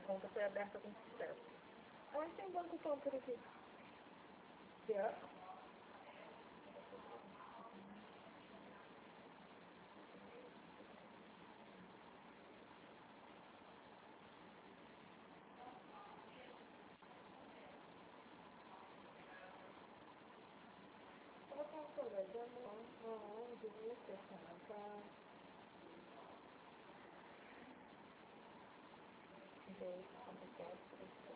conta foi aberta com sucesso. Onde tem banco pão por aqui? Yeah. Colocar um colégio de amor, onde você colocar. Dois, quatro, quatro.